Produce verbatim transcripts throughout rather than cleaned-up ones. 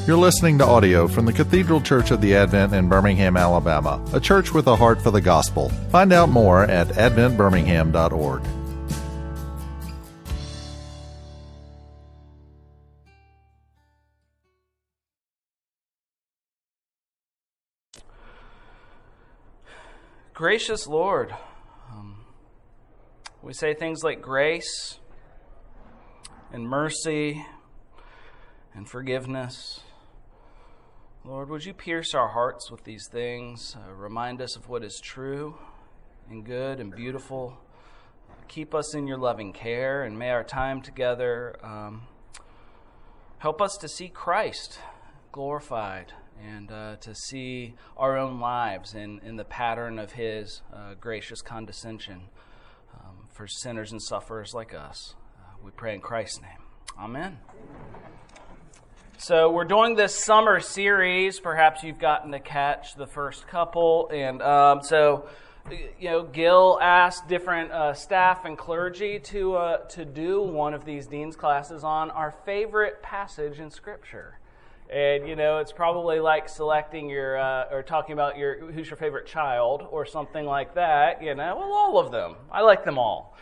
You're listening to audio from the Cathedral Church of the Advent in Birmingham, Alabama, a church with a heart for the gospel. Find out more at advent birmingham dot org. Gracious Lord, um, we say things like grace and mercy and forgiveness. Lord, would you pierce our hearts with these things, uh, remind us of what is true and good and beautiful. Keep us in your loving care, and may our time together um, help us to see Christ glorified and uh, to see our own lives in, in the pattern of his uh, gracious condescension um, for sinners and sufferers like us. Uh, we pray in Christ's name. Amen. So we're doing this summer series. Perhaps you've gotten to catch the first couple. And um, so, you know, Gil asked different uh, staff and clergy to uh, to do one of these dean's classes on our favorite passage in Scripture. And, you know, it's probably like selecting your, uh, or talking about your, who's your favorite child or something like that, you know. Well, all of them. I like them all.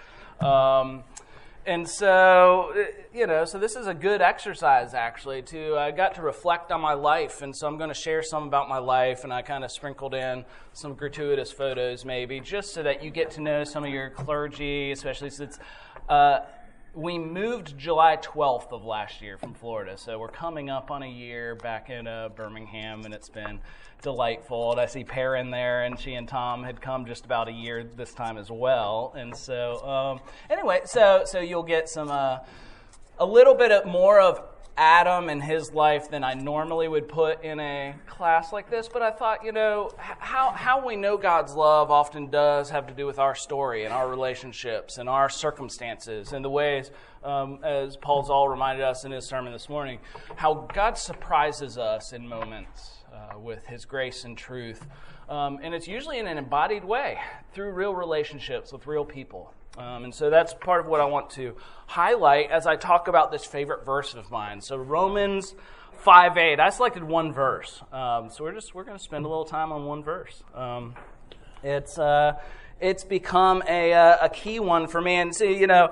Um, and so, you know, so this is a good exercise, actually, to, I got to reflect on my life. And so I'm going to share some about my life, and I kind of sprinkled in some gratuitous photos, maybe, just so that you get to know some of your clergy, especially since, uh, we moved July twelfth of last year from Florida, so we're coming up on a year back in uh, Birmingham, and it's been delightful. And I see Perrin there, and she and Tom had come just about a year this time as well. And so, um, anyway, so so you'll get some uh, a little bit of more of Adam and his life than I normally would put in a class like this. But I thought, you know, how how we know God's love often does have to do with our story and our relationships and our circumstances and the ways, um, as Paul Zoll reminded us in his sermon this morning, how God surprises us in moments uh, with his grace and truth. Um, and it's usually in an embodied way through real relationships with real people. Um, and so that's part of what I want to highlight as I talk about this favorite verse of mine. So Romans five eight. I selected one verse. Um, so we're just we're going to spend a little time on one verse. Um, it's uh, it's become a uh, a key one for me. And see, you know,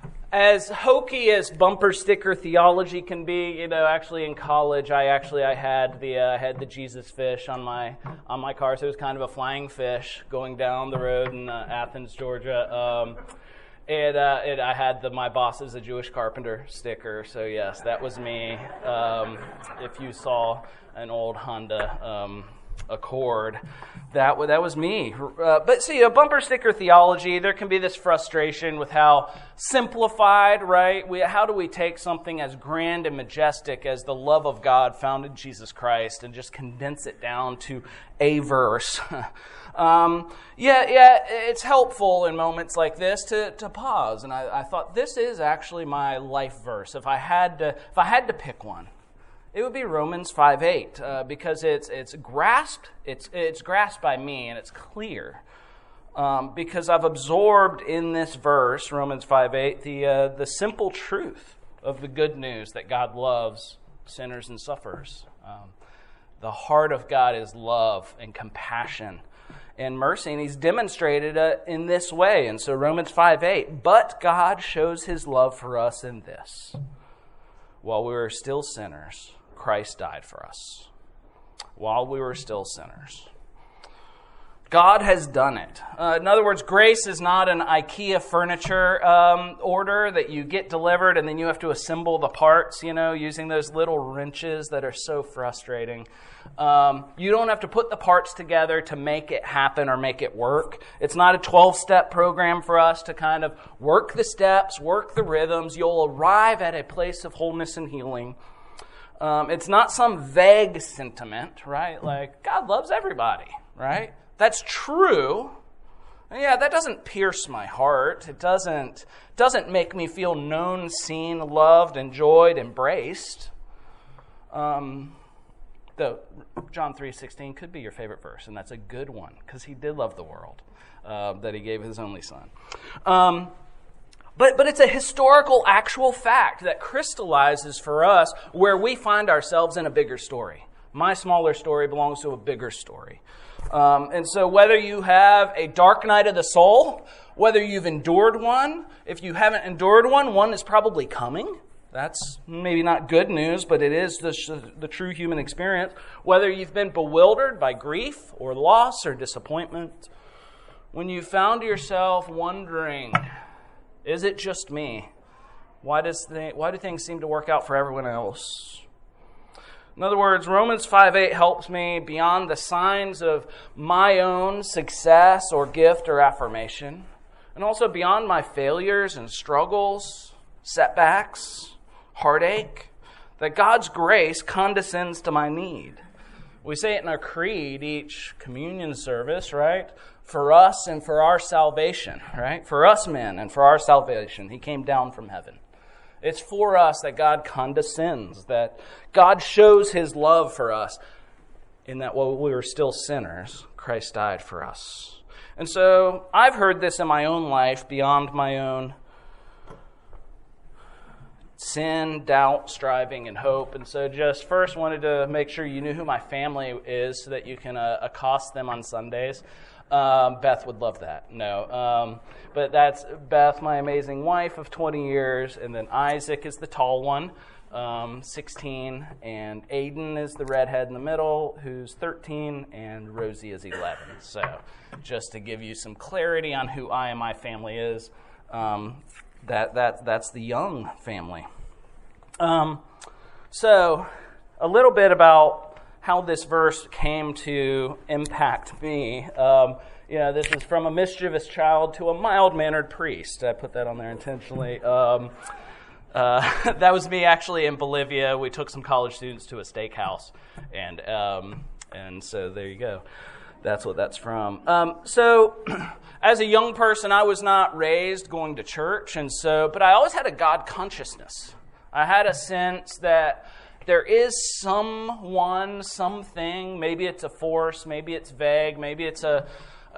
as hokey as bumper sticker theology can be, you know, actually in college, I actually I had the uh, had the Jesus fish on my on my car, so it was kind of a flying fish going down the road in uh, Athens, Georgia. Um, and, uh, and I had the "My boss is a Jewish carpenter" sticker, so yes, that was me. Um, if you saw an old Honda um, Accord, that that was me. Uh, but see, a bumper sticker theology, there can be this frustration with how simplified, right? We, how do we take something as grand and majestic as the love of God found in Jesus Christ and just condense it down to a verse? um, yeah, yeah, it's helpful in moments like this to, to pause. And I, I thought this is actually my life verse. If I had to, if I had to pick one, it would be Romans five eight, uh, because it's it's grasped, it's it's grasped by me, and it's clear. Um, because I've absorbed in this verse, Romans five eight, the uh, the simple truth of the good news that God loves sinners and sufferers. Um, the heart of God is love and compassion and mercy, and he's demonstrated it in this way. And so Romans five eight, but God shows his love for us in this: while we were still sinners, Christ died for us. While we were still sinners. God has done it. Uh, in other words, grace is not an IKEA furniture um, order that you get delivered and then you have to assemble the parts, you know, using those little wrenches that are so frustrating. Um, you don't have to put the parts together to make it happen or make it work. It's not a twelve-step program for us to kind of work the steps, work the rhythms. You'll arrive at a place of wholeness and healing. Um, it's not some vague sentiment, right? Like, God loves everybody, right? That's true. And yeah, that doesn't pierce my heart. It doesn't doesn't make me feel known, seen, loved, enjoyed, embraced. Um, though John three sixteen could be your favorite verse, and that's a good one because he did love the world, uh, that he gave his only son. Um, But but it's a historical, actual fact that crystallizes for us where we find ourselves in a bigger story. My smaller story belongs to a bigger story. Um, and so whether you have a dark night of the soul, whether you've endured one, if you haven't endured one, one is probably coming. That's maybe not good news, but it is the, the true human experience. Whether you've been bewildered by grief or loss or disappointment, when you found yourself wondering, is it just me? Why does the, why do things seem to work out for everyone else? In other words, Romans five eight helps me beyond the signs of my own success or gift or affirmation, and also beyond my failures and struggles, setbacks, heartache, that God's grace condescends to my need. We say it in our creed each communion service, right? For us and for our salvation, right? For us men and for our salvation, He came down from heaven. It's for us that God condescends, that God shows His love for us, in that while we were still sinners, Christ died for us. And so I've heard this in my own life beyond my own sin, doubt, striving, and hope. And so just first wanted to make sure you knew who my family is so that you can uh, accost them on Sundays. Um, Beth would love that. No. Um, but that's Beth, my amazing wife of twenty years, and then Isaac is the tall one, um, sixteen, and Aiden is the redhead in the middle, who's thirteen, and Rosie is eleven. So just to give you some clarity on who I and my family is, um, that, that that's the Young family. Um, so a little bit about how this verse came to impact me. Um, you know, this is from a mischievous child to a mild-mannered priest. I put that on there intentionally. Um, uh, that was me actually in Bolivia. We took some college students to a steakhouse, and um, and so there you go. That's what that's from. Um, so, as a young person, I was not raised going to church, and so, but I always had a God consciousness. I had a sense that there is someone, something, maybe it's a force, maybe it's vague, maybe it's a,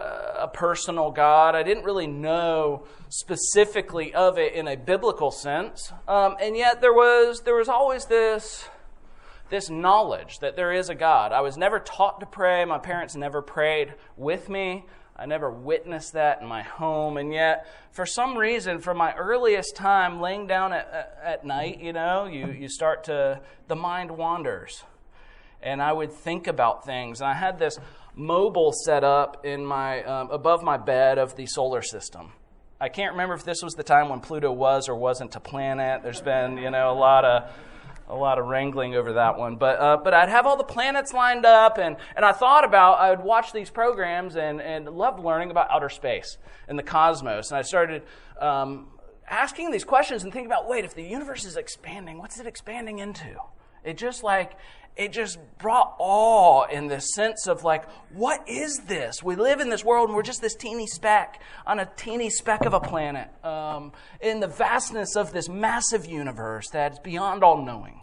a personal God. I didn't really know specifically of it in a biblical sense. Um, and yet there was there was always this, this knowledge that there is a God. I was never taught to pray. My parents never prayed with me. I never witnessed that in my home, and yet, for some reason, from my earliest time, laying down at, at, at night, you know, you, you start to, the mind wanders, and I would think about things, and I had this mobile set up in my, um, above my bed of the solar system. I can't remember if this was the time when Pluto was or wasn't a planet. There's been, you know, a lot of A lot of wrangling over that one. But uh, but I'd have all the planets lined up, and, and I thought about, I would watch these programs and, and loved learning about outer space and the cosmos. And I started um, asking these questions and thinking about, wait, if the universe is expanding, what's it expanding into? It just like, it just brought awe in this sense of like, what is this? We live in this world and we're just this teeny speck on a teeny speck of a planet um, in the vastness of this massive universe that's beyond all knowing.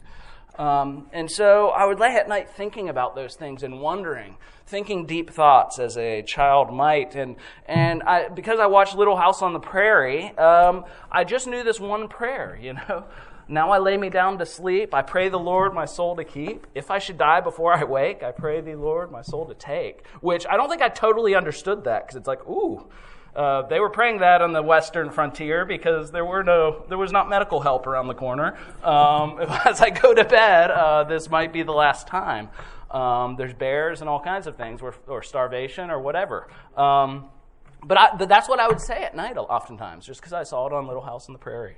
Um, and so I would lay at night thinking about those things and wondering, thinking deep thoughts as a child might. And and I, because I watched Little House on the Prairie, um, I just knew this one prayer, you know. Now I lay me down to sleep. I pray the Lord my soul to keep. If I should die before I wake, I pray thee, Lord, my soul to take. Which I don't think I totally understood that, because it's like, ooh, uh, they were praying that on the western frontier because there were no, there was not medical help around the corner. Um, as I go to bed, uh, this might be the last time. Um, there's bears and all kinds of things, or, or starvation or whatever. Um, but, I, but that's what I would say at night oftentimes, just because I saw it on Little House on the Prairie.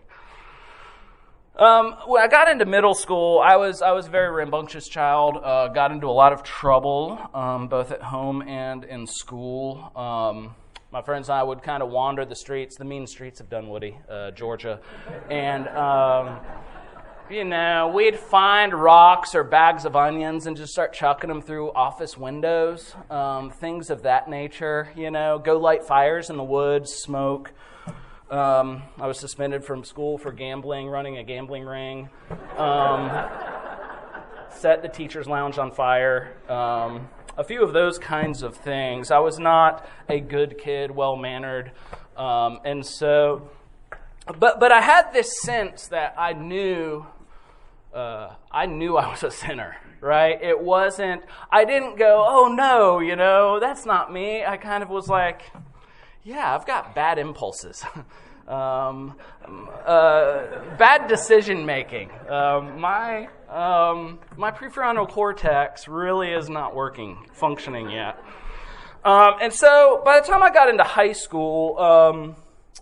Um, when I got into middle school, I was I was a very rambunctious child. Uh, got into a lot of trouble, um, both at home and in school. Um, my friends and I would kind of wander the streets, the mean streets of Dunwoody, uh, Georgia, and um, you know, we'd find rocks or bags of onions and just start chucking them through office windows, um, things of that nature. You know, go light fires in the woods, smoke. Um, I was suspended from school for gambling, running a gambling ring, um, set the teacher's lounge on fire, um, a few of those kinds of things. I was not a good kid, well-mannered, um, and so but but I had this sense that I knew uh, I knew I was a sinner, right? It wasn't, I didn't go, oh no, you know, that's not me. I kind of was like, yeah, I've got bad impulses. um, uh, bad decision making. Um, my um, my prefrontal cortex really is not working, functioning yet. Um, and so by the time I got into high school, um,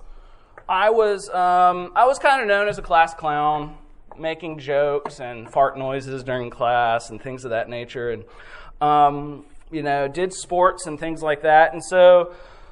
I was um, I was kind of known as a class clown, making jokes and fart noises during class and things of that nature, and um, you know, did sports and things like that. And so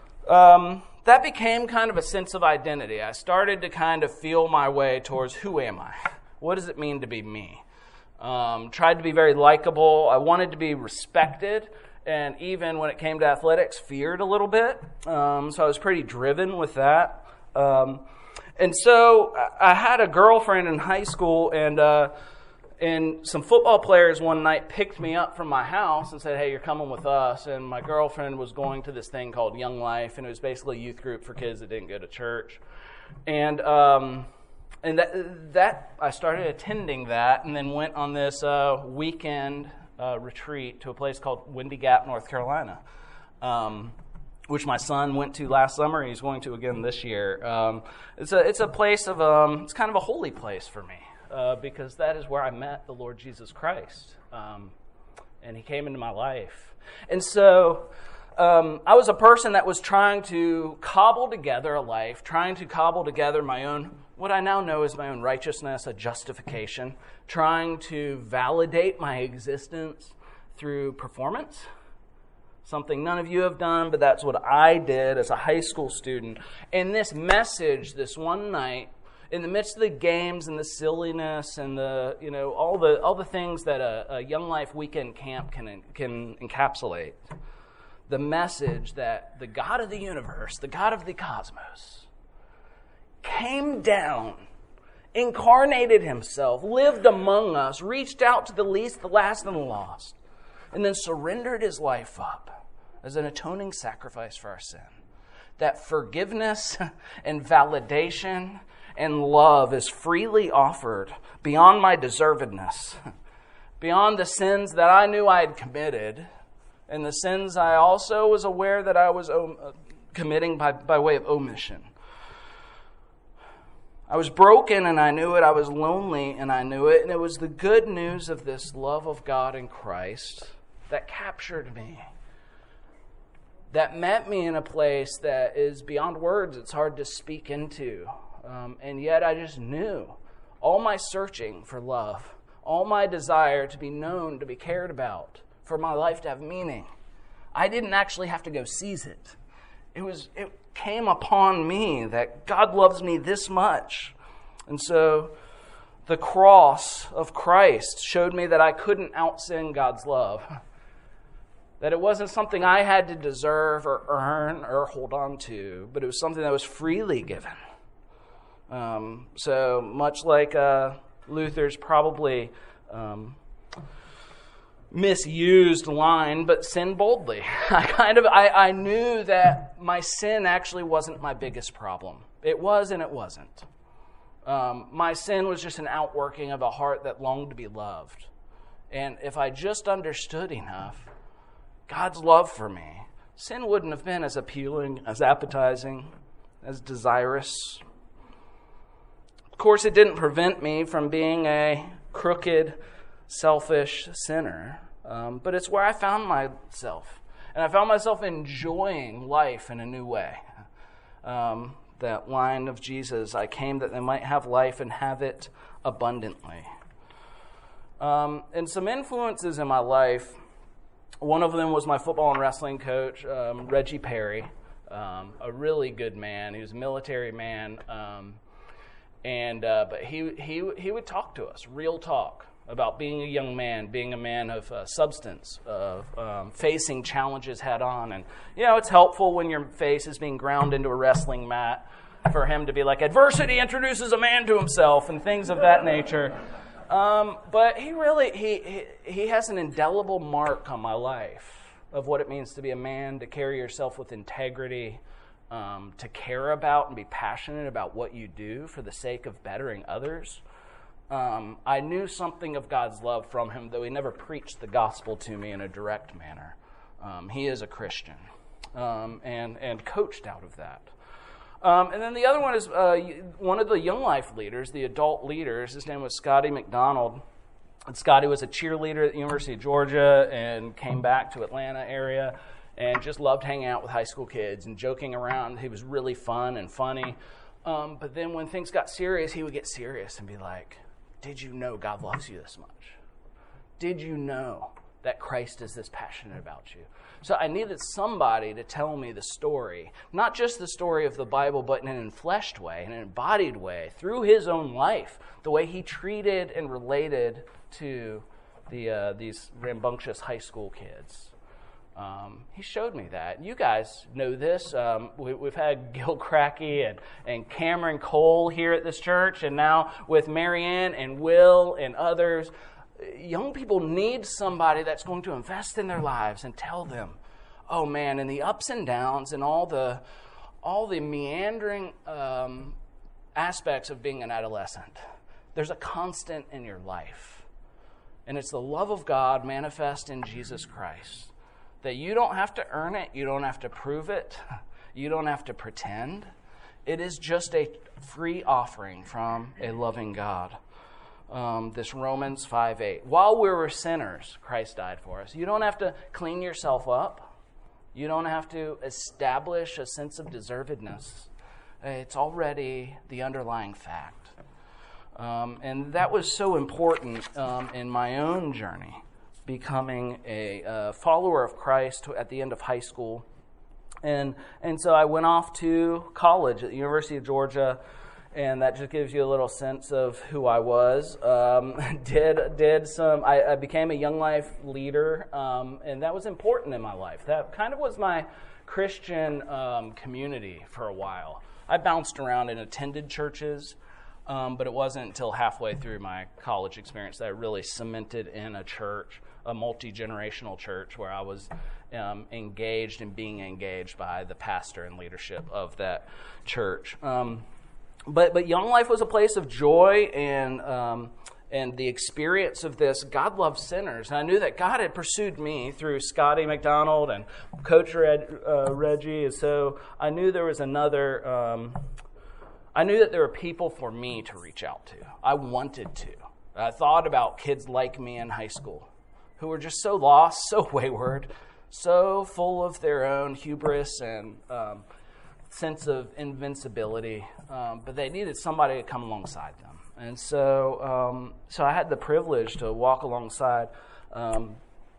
um, that became kind of a sense of identity. I started to kind of feel my way towards, who am I? What does it mean to be me? Um, tried to be very likable. I wanted to be respected. And even when it came to athletics, feared a little bit. Um, so I was pretty driven with that. Um, and so I had a girlfriend in high school, and uh, and some football players one night picked me up from my house and said, hey, you're coming with us. And my girlfriend was going to this thing called Young Life, and it was basically a youth group for kids that didn't go to church. And um, and that, that I started attending that, and then went on this uh, weekend Uh, retreat to a place called Windy Gap, North Carolina, um, which my son went to last summer. He's going to again this year. Um, it's a it's a place of um, it's kind of a holy place for me uh, because that is where I met the Lord Jesus Christ, um, and He came into my life. And so um, I was a person that was trying to cobble together a life, trying to cobble together my own, what I now know is my own righteousness, a justification, trying to validate my existence through performance, something none of you have done, but that's what I did as a high school student. And this message, this one night, in the midst of the games and the silliness and the, you know, all the all the things that a, a Young Life weekend camp can can encapsulate, the message that the God of the universe, the God of the cosmos, came down, incarnated Himself, lived among us, reached out to the least, the last, and the lost, and then surrendered His life up as an atoning sacrifice for our sin. That forgiveness and validation and love is freely offered beyond my deservedness, beyond the sins that I knew I had committed, and the sins I also was aware that I was committing by, by way of omission. I was broken and I knew it. I was lonely and I knew it. And it was the good news of this love of God in Christ that captured me, that met me in a place that is beyond words. It's hard to speak into. Um, and yet I just knew all my searching for love, all my desire to be known, to be cared about, for my life to have meaning. I didn't actually have to go seize it. It was, it came upon me that God loves me this much. And so the cross of Christ showed me that I couldn't out-sin God's love. That it wasn't something I had to deserve or earn or hold on to, but it was something that was freely given. Um, so much like uh, Luther's probably um, misused line, but sin boldly. I kind of I, I knew that my sin actually wasn't my biggest problem. It was and it wasn't. Um, my sin was just an outworking of a heart that longed to be loved. And if I just understood enough God's love for me, sin wouldn't have been as appealing, as appetizing, as desirous. Of course, it didn't prevent me from being a crooked, selfish sinner, um, but it's where I found myself. And I found myself enjoying life in a new way. Um, that line of Jesus, I came that they might have life and have it abundantly. Um, and some influences in my life, one of them was my football and wrestling coach, um, Reggie Perry, um, a really good man. He was a military man. Um, And uh, but he he he would talk to us, real talk, about being a young man, being a man of uh, substance, of um, facing challenges head on. And you know, it's helpful when your face is being ground into a wrestling mat for him to be like, adversity introduces a man to himself, and things of that nature. Um, but he really he, he he has an indelible mark on my life of what it means to be a man, to carry yourself with integrity. um, to care about and be passionate about what you do for the sake of bettering others. Um, I knew something of God's love from him, though he never preached the gospel to me in a direct manner. Um, he is a Christian, um, and, and coached out of that. Um, and then the other one is uh, one of the Young Life leaders, the adult leaders. His name was Scotty McDonald. And Scotty was a cheerleader at the University of Georgia and came back to Atlanta area and just loved hanging out with high school kids and joking around. He was really fun and funny. Um, but then when things got serious, he would get serious and be like, did you know God loves you this much? Did you know that Christ is this passionate about you? So I needed somebody to tell me the story, not just the story of the Bible, but in an enfleshed way, in an embodied way, through his own life, the way he treated and related to the uh, these rambunctious high school kids. Um, he showed me that. You guys know this. Um, we, we've had Gil Cracky and, and Cameron Cole here at this church, and now with Marianne and Will and others. Young people need somebody that's going to invest in their lives and tell them, oh man, in the ups and downs and all the all the meandering um, aspects of being an adolescent, there's a constant in your life. And it's the love of God manifest in Jesus Christ. That you don't have to earn it, you don't have to prove it, you don't have to pretend. It is just a free offering from a loving God. Um, this Romans five eight. While we were sinners, Christ died for us. You don't have to clean yourself up. You don't have to establish a sense of deservedness. It's already the underlying fact. Um, and that was so important um, in my own journey, becoming a uh, follower of Christ at the end of high school. And and so I went off to college at the University of Georgia, and that just gives you a little sense of who I was. Um, did did some. I, I became a Young Life leader, um, and that was important in my life. That kind of was my Christian um, community for a while. I bounced around and attended churches, um, but it wasn't until halfway through my college experience that I really cemented in a church, a multi-generational church, where I was um, engaged and being engaged by the pastor and leadership of that church. Um, But but Young Life was a place of joy and um, and the experience of this. God loves sinners. And I knew that God had pursued me through Scotty McDonald and Coach Reg, uh, Reggie. And so I knew there was another, um, I knew that there were people for me to reach out to. I wanted to. I thought about kids like me in high school who were just so lost, so wayward, so full of their own hubris and um sense of invincibility, um, but they needed somebody to come alongside them. And so um, so I had the privilege to walk alongside um,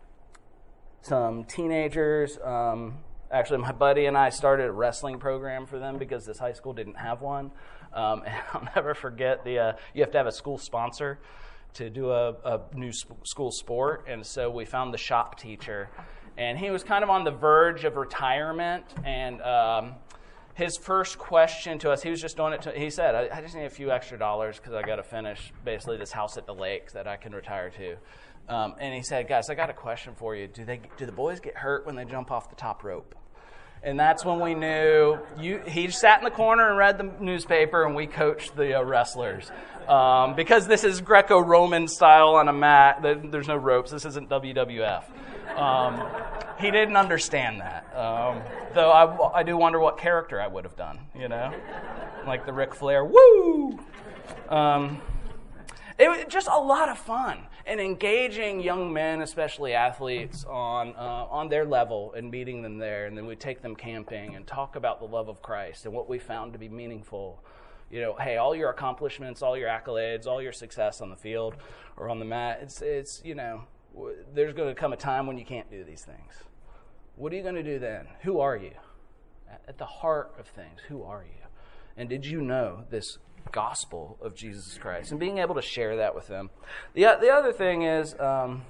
some teenagers. Um, actually, my buddy and I started a wrestling program for them because this high school didn't have one. Um, and I'll never forget, the uh, you have to have a school sponsor to do a, a new sp- school sport. And so we found the shop teacher. And he was kind of on the verge of retirement, and um, his first question to us, he was just doing it to, he said, I, I just need a few extra dollars because I got to finish basically this house at the lake that I can retire to. Um, and he said, guys, I got a question for you. Do they do the boys get hurt when they jump off the top rope? And that's when we knew. You, he sat in the corner and read the newspaper, and we coached the uh, wrestlers. Um, because this is Greco-Roman style on a mat. There's no ropes. This isn't W W F. Um, he didn't understand that. Um, though I, I do wonder what character I would have done, you know? Like the Ric Flair, woo! Um, it was just a lot of fun. And engaging young men, especially athletes, on uh, on their level and meeting them there. And then we take them camping and talk about the love of Christ and what we found to be meaningful. You know, hey, all your accomplishments, all your accolades, all your success on the field or on the mat, it's, it's you know, there's going to come a time when you can't do these things. What are you going to do then? Who are you? At the heart of things, who are you? And did you know this gospel of Jesus Christ? And being able to share that with them. The, the other thing is, um,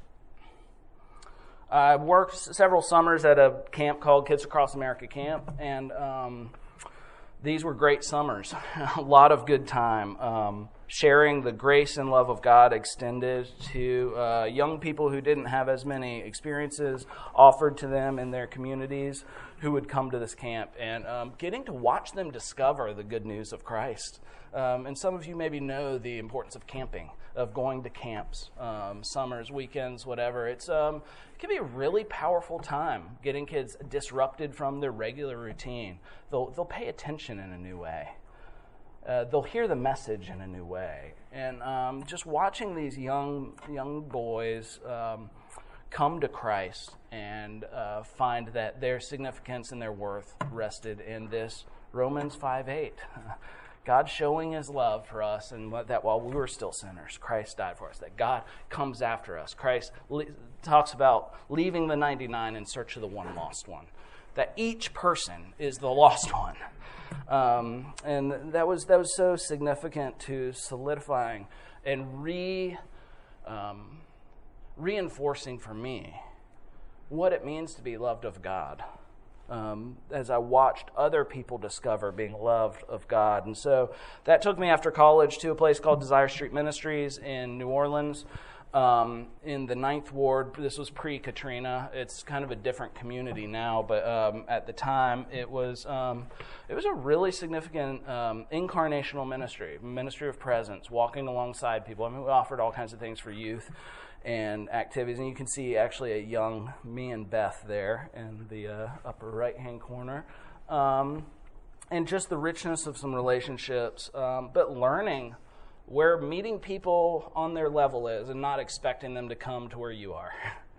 I worked several summers at a camp called Kids Across America Camp, and um, these were great summers. A lot of good time. Um, sharing the grace and love of God extended to uh, young people who didn't have as many experiences offered to them in their communities who would come to this camp, and um, getting to watch them discover the good news of Christ. Um, and some of you maybe know the importance of camping, of going to camps, um, summers, weekends, whatever. It's um, it can be a really powerful time getting kids disrupted from their regular routine. They'll they'll pay attention in a new way. Uh, they'll hear the message in a new way. And um, just watching these young young boys um, come to Christ and uh, find that their significance and their worth rested in this Romans five eight. God showing his love for us, and that while we were still sinners, Christ died for us, that God comes after us. Christ le- talks about leaving the ninety-nine in search of the one lost one, that each person is the lost one. Um, and that was that was so significant to solidifying and re um, reinforcing for me what it means to be loved of God. Um, as I watched other people discover being loved of God. And so that took me after college to a place called Desire Street Ministries in New Orleans, um, in the Ninth Ward. This was pre-Katrina. It's kind of a different community now, but um, at the time it was um, it was a really significant um, incarnational ministry, ministry of presence, walking alongside people. I mean, we offered all kinds of things for youth and activities, and you can see actually a young me and Beth there in the uh, upper right-hand corner, um, and just the richness of some relationships, um, but learning where meeting people on their level is and not expecting them to come to where you are.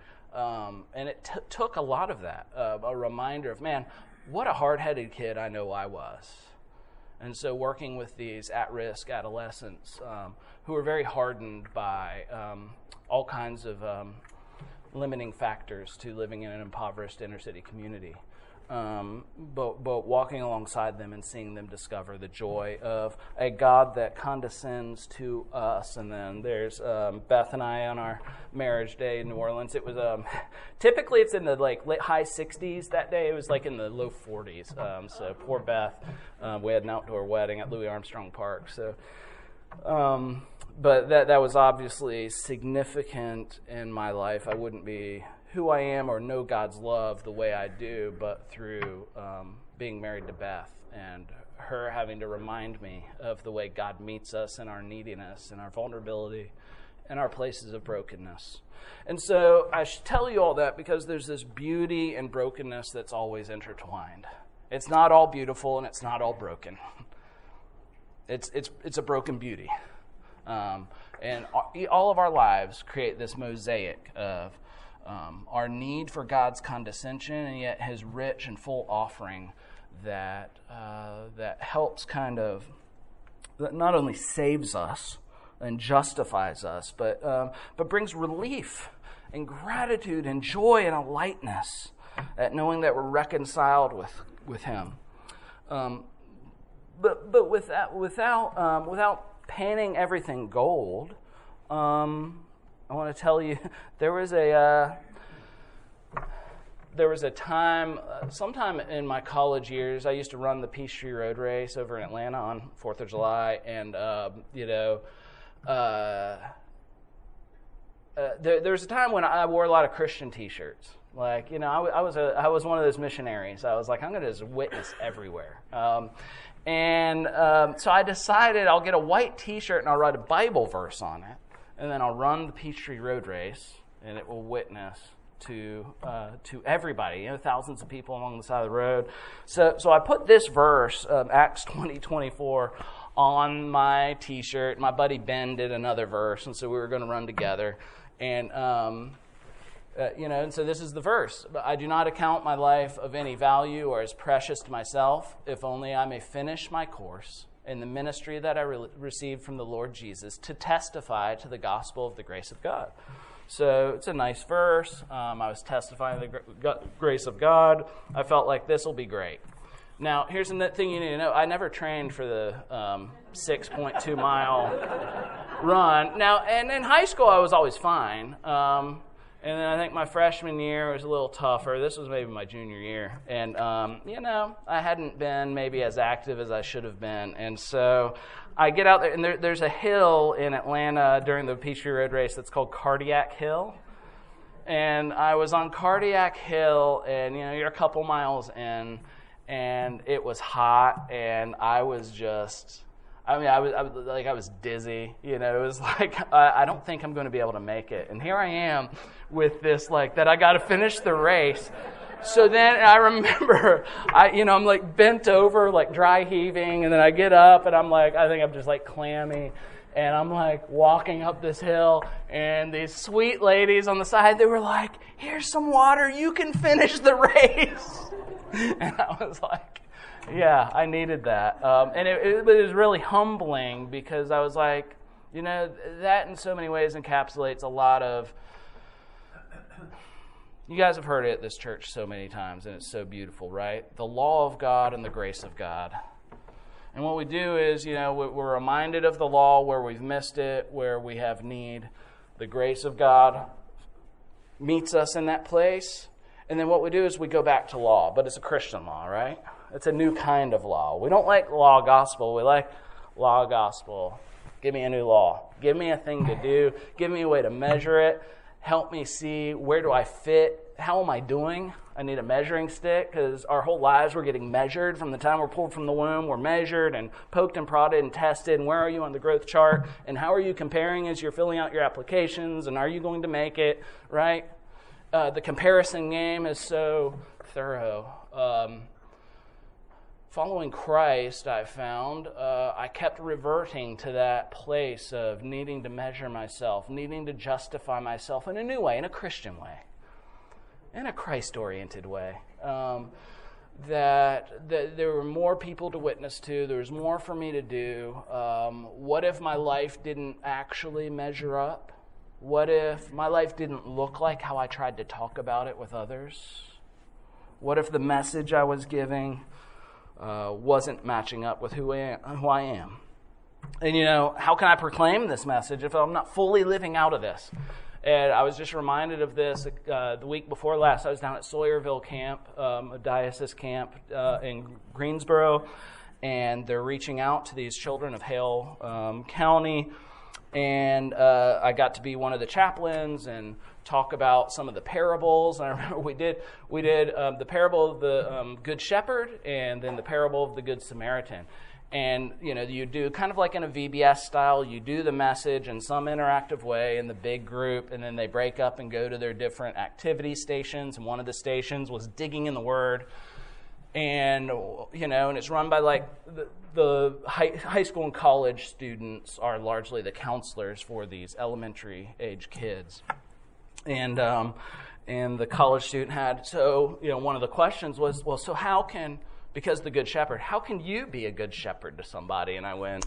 Um, and it t- took a lot of that, uh, a reminder of, man, what a hard-headed kid I know I was. And so working with these at-risk adolescents um, who are very hardened by um, all kinds of um, limiting factors to living in an impoverished inner-city community. Um, but, but walking alongside them and seeing them discover the joy of a God that condescends to us. And then there's um, Beth and I on our marriage day in New Orleans. It was um, typically it's in the like late high sixties. That day it was like in the low forties. Um, so poor Beth. Um, we had an outdoor wedding at Louis Armstrong Park. So, um, but that that was obviously significant in my life. I wouldn't be who I am or know God's love the way I do, but through um, being married to Beth and her having to remind me of the way God meets us in our neediness and our vulnerability and our places of brokenness. And so I should tell you all that because there's this beauty and brokenness that's always intertwined. It's not all beautiful and it's not all broken. It's it's it's a broken beauty. Um, and all of our lives create this mosaic of Um, our need for God's condescension and yet his rich and full offering that uh, that helps kind of, that not only saves us and justifies us, but um, but brings relief and gratitude and joy and a lightness at knowing that we're reconciled with with him. Um, but but without without um, without painting everything gold. Um, I want to tell you, there was a uh, there was a time, uh, sometime in my college years, I used to run the Peachtree Road Race over in Atlanta on fourth of July, and uh, you know, uh, uh, there, there was a time when I wore a lot of Christian T-shirts. Like, you know, I, I was a I was one of those missionaries. I was like, I'm going to just witness everywhere. Um, and um, so I decided I'll get a white T-shirt and I'll write a Bible verse on it. And then I'll run the Peachtree Road Race, and it will witness to uh, to everybody, you know, thousands of people along the side of the road. So, so I put this verse, um, Acts twenty twenty-four, on my T-shirt. My buddy Ben did another verse, and so we were going to run together. And um, uh, you know, and so this is the verse: "I do not account my life of any value or as precious to myself, if only I may finish my course in the ministry that I re- received from the Lord Jesus to testify to the gospel of the grace of God." So it's a nice verse. Um, I was testifying to the gra- grace of God. I felt like this will be great. Now, here's the thing you need to know. I never trained for the um, six point two mile run. Now, and in high school, I was always fine. Um, And then I think my freshman year was a little tougher. This was maybe my junior year. And, um, you know, I hadn't been maybe as active as I should have been. And so I get out there, and there, there's a hill in Atlanta during the Peachtree Road Race that's called Cardiac Hill. And I was on Cardiac Hill, and, you know, you're a couple miles in, and it was hot, and I was just... I mean, I was, I was like, I was dizzy, you know, it was like, I, I don't think I'm going to be able to make it. And here I am with this, like, that I got to finish the race. So then I remember, I, you know, I'm like bent over, like dry heaving. And then I get up and I'm like, I think I'm just like clammy. And I'm like walking up this hill, and these sweet ladies on the side, they were like, here's some water, you can finish the race. And I was like, yeah, I needed that. Um, and it, it, it was really humbling, because I was like, you know, that in so many ways encapsulates a lot of, you guys have heard it at this church so many times, and it's so beautiful, right? The law of God and the grace of God. And what we do is, you know, we're reminded of the law where we've missed it, where we have need. The grace of God meets us in that place. And then what we do is we go back to law, but it's a Christian law, right? It's a new kind of law. We don't like law gospel. We like law gospel. Give me a new law. Give me a thing to do. Give me a way to measure it. Help me see, where do I fit? How am I doing? I need a measuring stick, because our whole lives we're getting measured. From the time we're pulled from the womb, we're measured and poked and prodded and tested. And where are you on the growth chart? And how are you comparing as you're filling out your applications? And are you going to make it, right? Uh, the comparison game is so thorough. Um, Following Christ, I found, uh, I kept reverting to that place of needing to measure myself, needing to justify myself in a new way, in a Christian way, in a Christ-oriented way. Um, that, that there were more people to witness to, there was more for me to do. Um, what if my life didn't actually measure up? What if my life didn't look like how I tried to talk about it with others? What if the message I was giving Uh, wasn't matching up with who I, am, who I am. And, you know, how can I proclaim this message if I'm not fully living out of this? And I was just reminded of this uh, the week before last. I was down at Sawyerville Camp, um, a diocese camp uh, in Greensboro, and they're reaching out to these children of Hale um, County. And uh, I got to be one of the chaplains and talk about some of the parables. And I remember we did we did um, the parable of the um, Good Shepherd, and then the parable of the Good Samaritan. And, you know, you do kind of like in a V B S style, you do the message in some interactive way in the big group, and then they break up and go to their different activity stations. And one of the stations was digging in the Word. And, you know, and it's run by, like, the, the high, high school and college students are largely the counselors for these elementary age kids. And um, and the college student had, so, you know, one of the questions was, well, so how can, because the Good Shepherd, how can you be a good shepherd to somebody? And I went,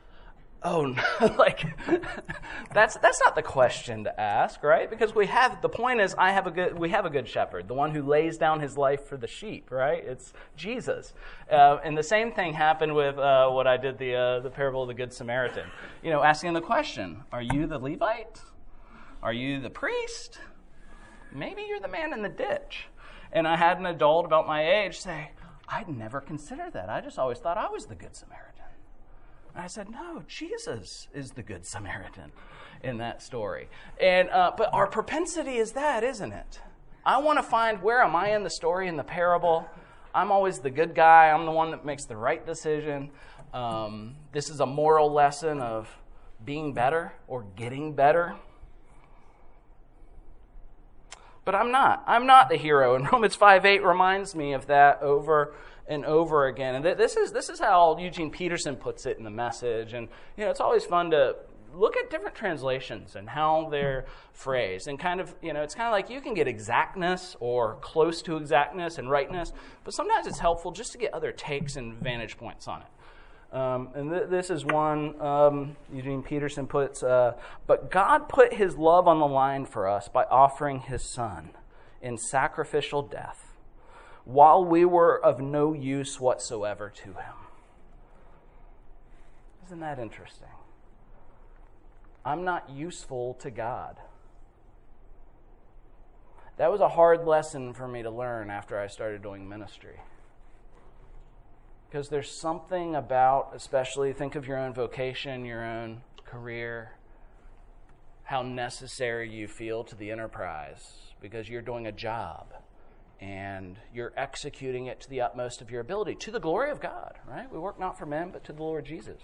oh, no, like, that's that's not the question to ask, right? Because we have, the point is, I have a good, we have a good shepherd, the one who lays down his life for the sheep, right? It's Jesus. Uh, and the same thing happened with uh, what I did, the uh, the parable of the Good Samaritan. You know, asking the question, are you the Levite? Are you the priest? Maybe you're the man in the ditch. And I had an adult about my age say, I'd never considered that. I just always thought I was the Good Samaritan. And I said, no, Jesus is the Good Samaritan in that story. And uh, but our propensity is that, isn't it? I want to find, where am I in the story, in the parable? I'm always the good guy. I'm the one that makes the right decision. Um, this is a moral lesson of being better or getting better. But I'm not. I'm not the hero. And Romans five eight reminds me of that over and over again. And th- this is this is how Eugene Peterson puts it in the Message. And, you know, it's always fun to look at different translations and how they're phrased. And kind of, you know, it's kind of like you can get exactness or close to exactness and rightness, but sometimes it's helpful just to get other takes and vantage points on it. Um, and th- this is one um, Eugene Peterson puts, uh, but God put his love on the line for us by offering his Son in sacrificial death while we were of no use whatsoever to him. Isn't that interesting? I'm not useful to God. That was a hard lesson for me to learn after I started doing ministry. Because there's something about, especially think of your own vocation, your own career, how necessary you feel to the enterprise because you're doing a job and you're executing it to the utmost of your ability, to the glory of God, right? We work not for men, but to the Lord Jesus.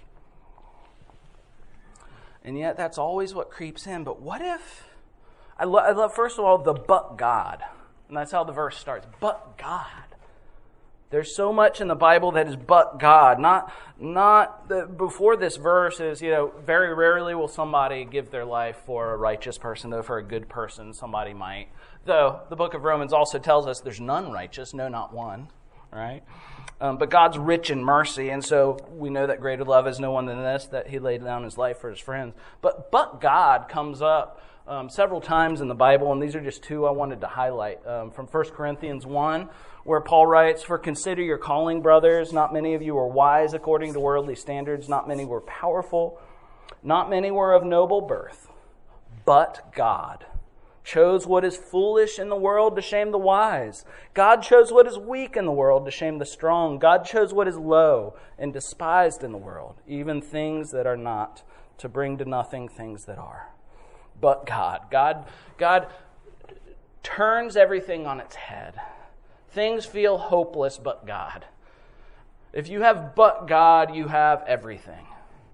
And yet that's always what creeps in. But what if, I, lo- I love, first of all, the but God. And that's how the verse starts, but God. There's so much in the Bible that is but God. Not, not the, before this verse is, you know, very rarely will somebody give their life for a righteous person, though for a good person somebody might. Though the book of Romans also tells us there's none righteous, no, not one, right? Um, but God's rich in mercy, and so we know that greater love is no one than this, that he laid down his life for his friends. But but God comes up um, several times in the Bible, and these are just two I wanted to highlight. Um, from First Corinthians one, where Paul writes, "For consider your calling, brothers. Not many of you were wise according to worldly standards. Not many were powerful. Not many were of noble birth. But God chose what is foolish in the world to shame the wise. God chose what is weak in the world to shame the strong. God chose what is low and despised in the world, even things that are not, to bring to nothing things that are." But God. God, God turns everything on its head. Things feel hopeless, but God. If you have but God, you have everything.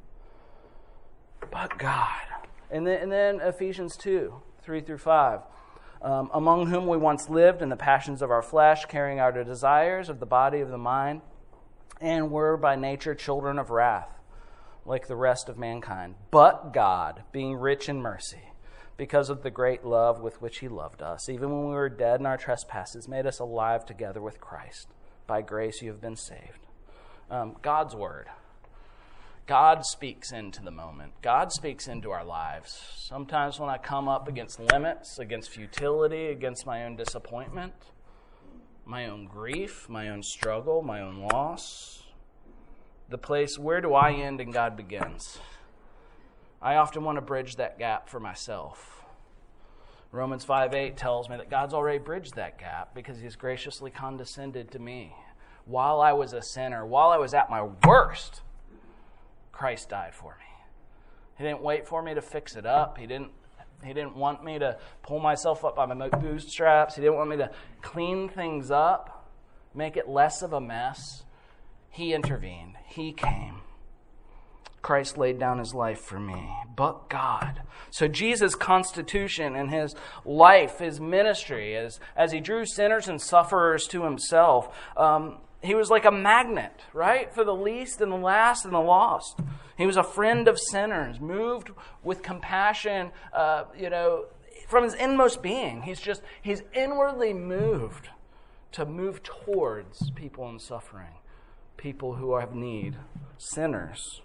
But God. And then, and then Ephesians two, three through five. Um, among whom we once lived in the passions of our flesh, carrying out the desires of the body of the mind, and were by nature children of wrath, like the rest of mankind. But God, being rich in mercy, because of the great love with which he loved us, even when we were dead in our trespasses, made us alive together with Christ. By grace you have been saved. Um, God's word. God speaks into the moment. God speaks into our lives. Sometimes when I come up against limits, against futility, against my own disappointment, my own grief, my own struggle, my own loss, the place, where do I end and God begins? I often want to bridge that gap for myself. Romans five eight tells me that God's already bridged that gap because he's graciously condescended to me. While I was a sinner, while I was at my worst, Christ died for me. He didn't wait for me to fix it up. He didn't, he didn't want me to pull myself up by my bootstraps. He didn't want me to clean things up, make it less of a mess. He intervened. He came. Christ laid down his life for me, but God. So Jesus' constitution and his life, his ministry, as, as he drew sinners and sufferers to himself, um, he was like a magnet, right? For the least and the last and the lost. He was a friend of sinners, moved with compassion, uh, you know, from his inmost being. He's just, he's inwardly moved to move towards people in suffering, people who have need, sinners.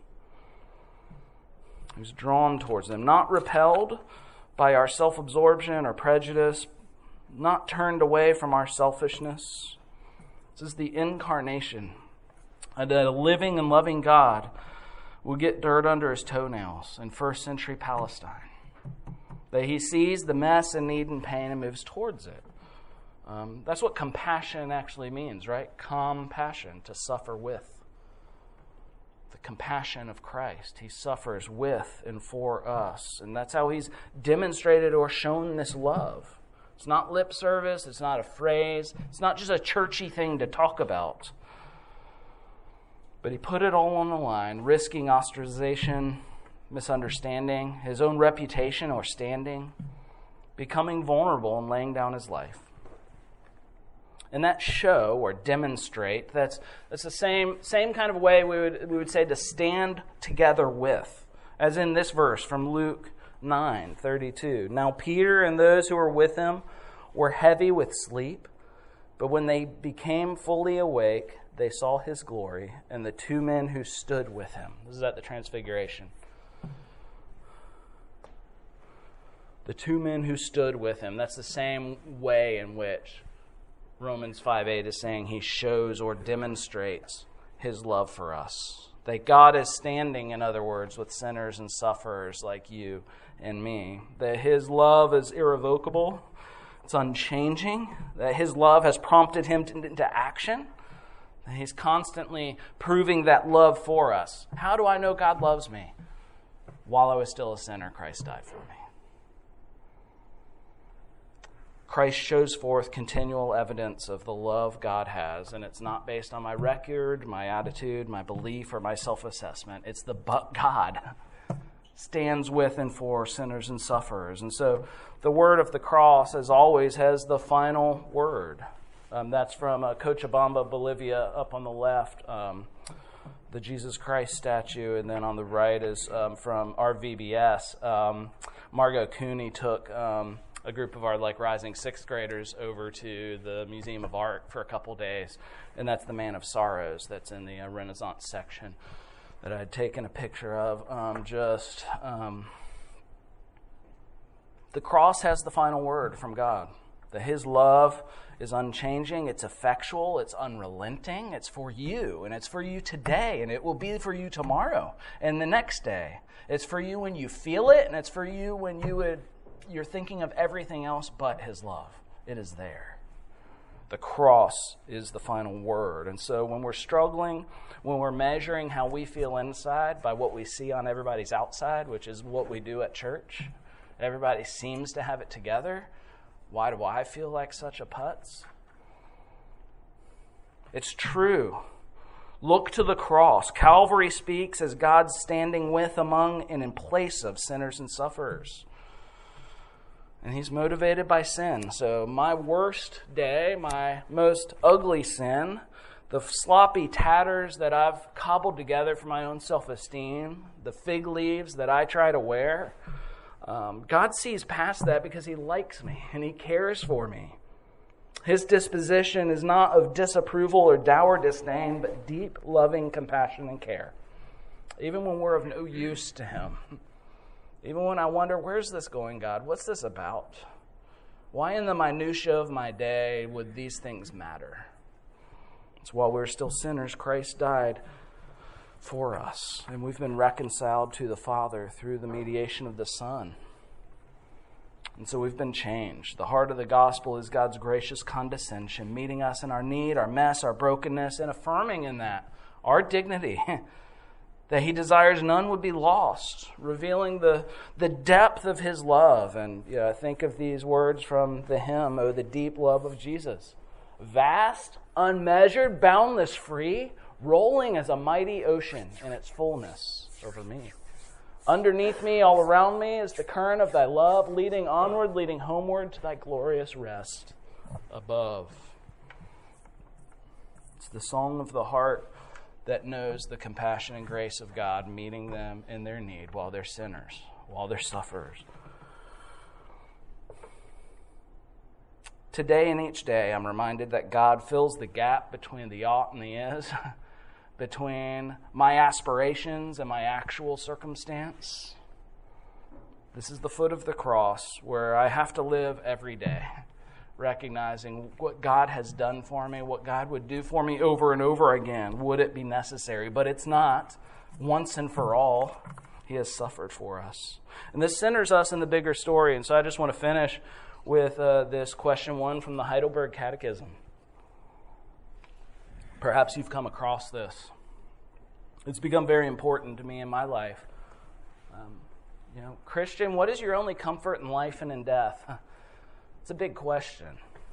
He was drawn towards them, not repelled by our self-absorption or prejudice, not turned away from our selfishness. This is the incarnation. And a living and loving God will get dirt under his toenails in first century Palestine. That he sees the mess and need and pain and moves towards it. Um, that's what compassion actually means, right? Compassion, to suffer with. The compassion of Christ. He suffers with and for us. And that's how he's demonstrated or shown this love. It's not lip service. It's not a phrase. It's not just a churchy thing to talk about. But he put it all on the line, risking ostracization, misunderstanding, his own reputation or standing, becoming vulnerable and laying down his life. And that show or demonstrate, that's that's the same same kind of way we would we would say to stand together with, as in this verse from Luke nine thirty-two. Now Peter and those who were with him were heavy with sleep, but when they became fully awake, they saw his glory and the two men who stood with him. This is at the Transfiguration. The two men who stood with him. That's the same way in which Romans five eight is saying he shows or demonstrates his love for us. That God is standing, in other words, with sinners and sufferers like you and me. That his love is irrevocable. It's unchanging, that his love has prompted him to, into action. And he's constantly proving that love for us. How do I know God loves me? While I was still a sinner, Christ died for me. Christ shows forth continual evidence of the love God has, and it's not based on my record, my attitude, my belief, or my self-assessment. It's the but God stands with and for sinners and sufferers. And so the word of the cross, as always, has the final word. Um, that's from uh, Cochabamba, Bolivia, up on the left, um, the Jesus Christ statue, and then on the right is um, from R V B S. Um, Margot Cooney took um, a group of our like rising sixth graders over to the Museum of Art for a couple days, and that's the Man of Sorrows that's in the uh, Renaissance section that I had taken a picture of. Um, just um, the cross has the final word from God. That his love is unchanging, it's effectual, it's unrelenting, it's for you, and it's for you today, and it will be for you tomorrow and the next day. It's for you when you feel it, and it's for you when you would, you're thinking of everything else but his love. It is there. The cross is the final word. And so when we're struggling, when we're measuring how we feel inside by what we see on everybody's outside, which is what we do at church, everybody seems to have it together. Why do I feel like such a putz? It's true. Look to the cross. Calvary speaks as God standing with, among, and in place of sinners and sufferers. And he's motivated by sin. So my worst day, my most ugly sin, the sloppy tatters that I've cobbled together for my own self-esteem, the fig leaves that I try to wear, Um, God sees past that because he likes me and he cares for me. His disposition is not of disapproval or dour disdain, but deep, loving compassion and care. Even when we're of no use to him. Even when I wonder, where's this going, God? What's this about? Why in the minutia of my day would these things matter? It's while we're still sinners, Christ died for us, and we've been reconciled to the Father through the mediation of the Son. And so we've been changed. The heart of the gospel is God's gracious condescension, meeting us in our need, our mess, our brokenness, and affirming in that our dignity, that he desires none would be lost, revealing the, the depth of his love. And you know, think of these words from the hymn, "Oh, the deep love of Jesus. Vast, unmeasured, boundless, free, rolling as a mighty ocean in its fullness over me. Underneath me, all around me, is the current of thy love, leading onward, leading homeward to thy glorious rest above." It's the song of the heart that knows the compassion and grace of God, meeting them in their need while they're sinners, while they're sufferers. Today and each day, I'm reminded that God fills the gap between the ought and the is, between my aspirations and my actual circumstance. This is the foot of the cross where I have to live every day, recognizing what God has done for me, what God would do for me over and over again, would it be necessary. But it's not once and for all. He has suffered for us. And this centers us in the bigger story. And so I just want to finish with uh, this question one from the Heidelberg Catechism. Perhaps you've come across this. It's become very important to me in my life. Um, you know, Christian, what is your only comfort in life and in death? It's a big question.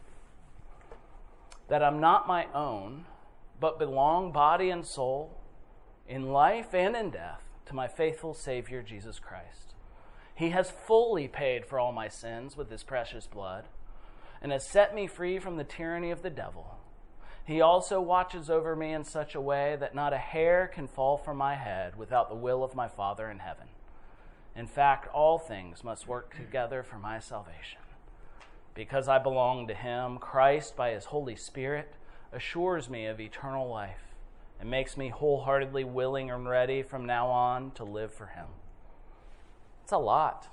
That I'm not my own, but belong body and soul, in life and in death, to my faithful Savior, Jesus Christ. He has fully paid for all my sins with his precious blood, and has set me free from the tyranny of the devil. He also watches over me in such a way that not a hair can fall from my head without the will of my Father in heaven. In fact, all things must work together for my salvation. Because I belong to him, Christ, by his Holy Spirit, assures me of eternal life and makes me wholeheartedly willing and ready from now on to live for him. It's a lot.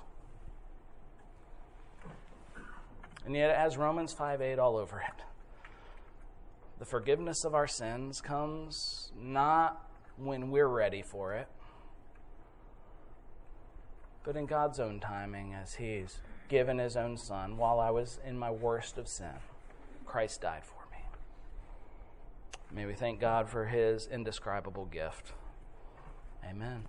And yet it has Romans five eight all over it. The forgiveness of our sins comes not when we're ready for it, but in God's own timing as he's given his own son while I was in my worst of sin. Christ died for me. May we thank God for his indescribable gift. Amen.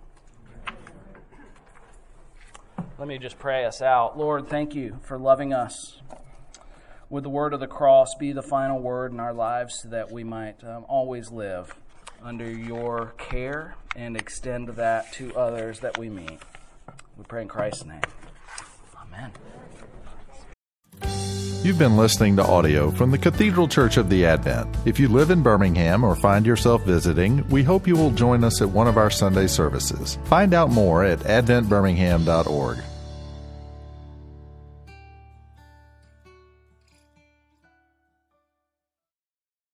Let me just pray us out. Lord, thank you for loving us. Would the word of the cross be the final word in our lives so that we might um, always live under your care and extend that to others that we meet. We pray in Christ's name. Amen. You've been listening to audio from the Cathedral Church of the Advent. If you live in Birmingham or find yourself visiting, we hope you will join us at one of our Sunday services. Find out more at advent birmingham dot org.